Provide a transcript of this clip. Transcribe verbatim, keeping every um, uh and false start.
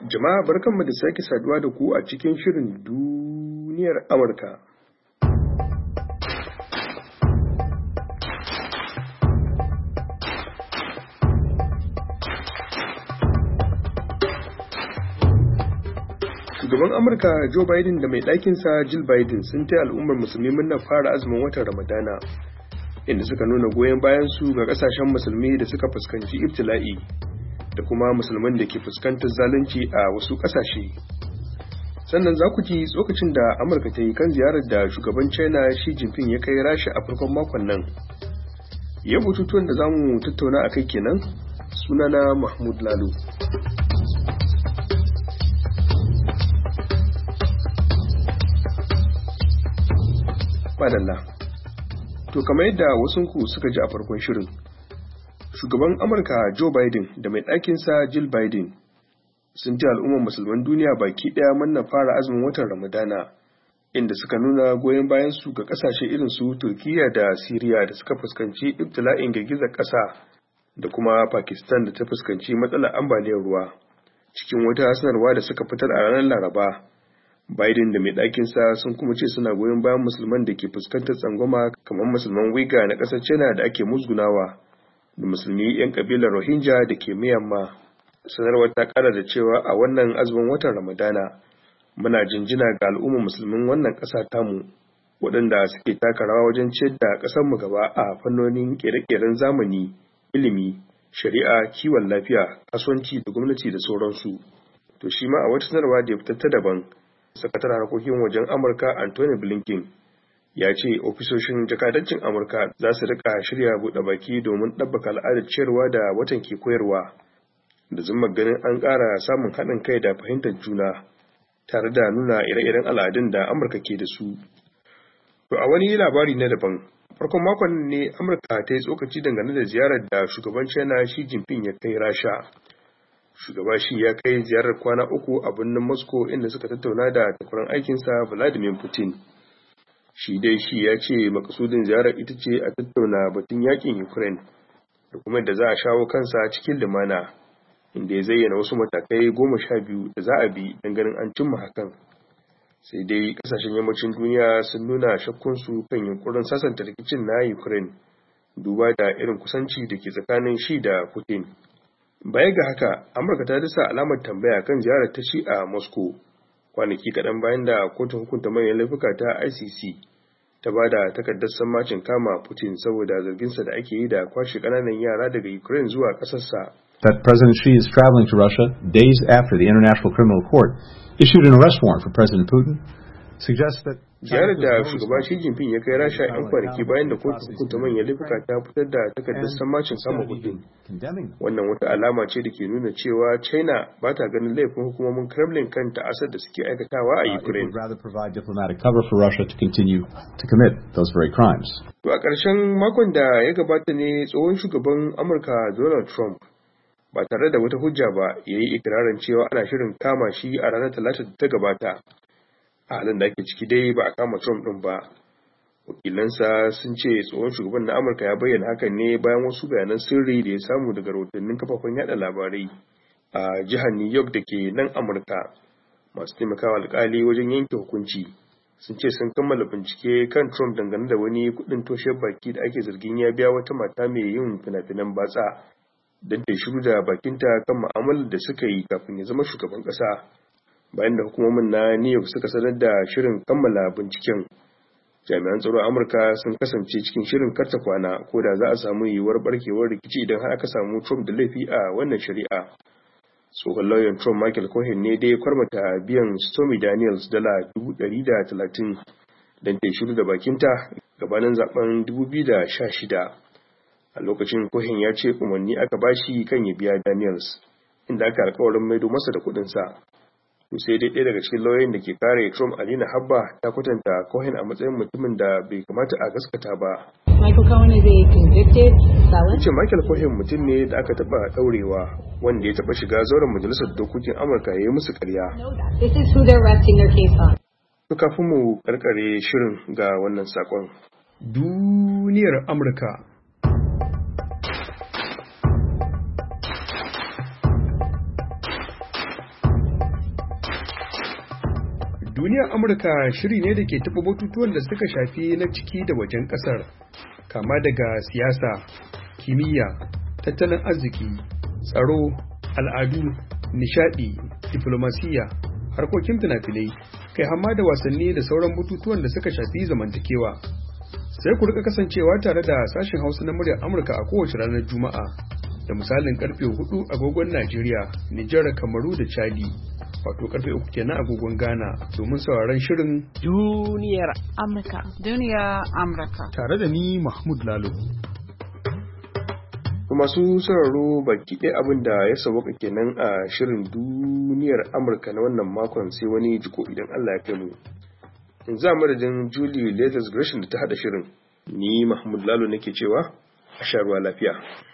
Jama'a barkanmu da sake saduwa da ku a cikin shirin duniyar Amurka. Shugaban Amurka Joe Biden da mai ɗakinsa Jill Biden sun taya al'ummar musulmi murnar fara azumin watan Ramadana, inda suka nuna goyon bayansu ga ƙasashen musulmi da suka fuskanci ibtila'i da kuma musulman da ke fuskantar zalunci a wasu ƙasashe. Sannan za ku ji tsokacin da Amurka ta yi kan ziyarar da shugaban China Xi Jinping ya kai Rasha a farkon makon nan. Yau batutuwan da za mu tattauna a kai kenan, sunana Mahmud Lalo. Madalla. To kamar yadda wasunku suka ji a farkon shirin, shugaban Amurka Joe Biden da mai ɗakinsa Jill Biden sun ji al'ummar musulman duniya baki ɗaya manna fara azumin watan Ramadana, inda suka nuna goyon bayansu ga ƙasashe irin su Turkiyya da Siriya da suka fuskanci ibtila'in girgizar ƙasa da kuma Pakistan da ta fuskanci matsalar ambaliyar ruwa. Cikin wata sanarwa da suka fitar a ranar Laraba, Biden da mai ɗakinsa sun kuma ce suna goyon bayan musulman da ke fuskantar tsangwama kamar musulman Uyghur na ƙasar China da ake musgunawa da musulmi 'yan ƙabilar Rohingya da ke Myanmar. Sanarwar ta ƙara da cewa a wannan azumin watan Ramadana muna jinjina ga al'ummar musulmin wannan ƙasa tamu waɗanda suke taka rawa wajen ciyar da ƙasarmu gaba a fannonin ƙere-ƙeren zamani, ilimi, shari'a, kiwon lafiya, kasuwanci da gwamnati da sauransu. To shi ma a wata sanarwa da ya fitar ta daban, sakataren harkokin wajen Amurka Anthony Blinken ya ce ofisoshin jakadancin Amurka za su rika shirya buɗe baki domin ɗabbaka al'adar ciyarwa da watan ke koyarwa, da zuma ganin an ƙara samun haɗin kai da fahimtar juna tare da nuna ire-iren al'adun da Amurka ke da su. To a wani labari na daban, farkon makon ne Amurka ta yi tsokaci dangane da ziyarar da shugaban China Xi Jinping ya kai Rasha. Shugaba Xi ya kai ziyarar kwana uku a birnin Moscow inda suka tattauna da takwaran aikinsa Vladimir Putin. Shi dai shi ya ce makasudin ziyarar ita ce a tattauna batun yakin Ukraine da kuma yadda za a shawo kansa cikin lumana, inda ya zayyana wasu matakai goma sha biyu da za a bi don ganin an cimma hakan. Sai dai kasashen yammacin duniya sun nuna shakkunsu kan yunkurin sasanta rikicin na Ukraine, duba da irin kusanci da ke tsakanin shi da Putin. Baya ga haka, Amurka ta dasa alamar tambaya kan ziyarar ta Xi a Moscow, kwanaki kaɗan bayan da kotun hukunta manyan laifuka ta I C C ta ba da takardar sammacin kama Putin saboda zarginsa da ake yi da kwashe ƙananan yara daga Ukraine zuwa ƙasarsa. That President Xi is traveling to Russia days after the International Criminal Court issued an arrest warrant for President Putin suggests that ziyarar da shugaba Xi Jinping ya kai Rasha 'yan kwanaki bayan da kotun hukunta manyan laifuka ta fitar da takardar sammacin kama Putin. Wannan wata alama ce da ke nuna cewa China ba ta ganin laifin hukumomin Kremlin kan ta'asar da suke aikatawa a Ukraine. To a ƙarshen makon da ya gabata ne tsohon shugaban Amurka Donald Trump ba tare da wata hujja ba ya yi ikirarin cewa ana shirin kama shi a ranar Talata da ta gabata. A halin da ake ciki dai ba a kama Trump ɗin ba. Wakilansa sun ce tsohon shugaban na Amurka ya bayyana hakan ne bayan wasu bayanan sirri da ya samu daga rahotannin kafafen yada labarai a jihar New York da ke nan Amurka. Masu taimakawa alkali wajen yanke hukunci sun ce sun kammala bincike kan Trump dangane da wani kuɗin toshe baki da ake zargin ya biya wata mata mai yin fina-finan batsa don ta shiru da bakinta kan mu'amalar da suka yi kafin ya zama shugaban ƙasa. Bayan da hukumomin na New York suka sanar da shirin kammala binciken, jami'an tsaro Amurka sun kasance cikin shirin karta kwana ko da za a samu yiwuwar barkewar rikici idan har aka samu Trump da laifi a wannan shari'a. Tsohon lauyan Trump Michael Cohen ne dai kwarmata biyan Stormy Daniels dala dubu ɗari da talatin don ta shiru da bakinta gabanin zaben dubu biyu da sha shida. A lokacin Cohen ya ce umarni aka bashi kan ya biya Daniels, inda aka alkawarin maido masa da kuɗinsa. Sai dai ɗaya daga cikin lauyoyin da ke kare Trump, Alina Habba, ta kwatanta Cohen a matsayin mutumin da bai kamata a gaskata ba. Michael Cohen is a convicted felon. Ce Michael Cohen mutum ne da aka taɓa ɗaurewa, wanda ya taɓa shiga zauren majalisar dokokin Amurka ya yi musu ƙarya. This is who they're resting their case on. To kafin mu karkare shirin ga wannan sakon. Duniyar Amurka. Duniyar Amurka shiri ne da ke taɓa batutuwan da suka shafi na ciki da wajen ƙasar, kama daga siyasa, kimiyya, tattalin arziki, tsaro, al'adu, nishaɗi, diflomasiyya, harkokin fina-finai, kai hamma da wasanni da sauran batutuwan da suka shafi zamantakewa. Sai ku rika kasancewa tare da sashen Hausa na muryar Amurka a kowace ranar Juma'a, da misalin karfe hudu agogon Najeriya, Nijar, Kamaru da Chadi. Wato karfe uku kenan agogon Ghana domin sauraron shirin Duniyar Amurka. Duniyar Amurka. Tare da ni Mahmud Lalo. Masu sauraro baki ɗaya abin da ya sauka kenan a shirin Duniyar Amurka na wannan makon, sai wani jiko idan Allah ya kai mu. In za madadin Julie Leathers Gresham da ta haɗa shirin, ni Mahmud Lalo nake cewa a sha ruwa lafiya.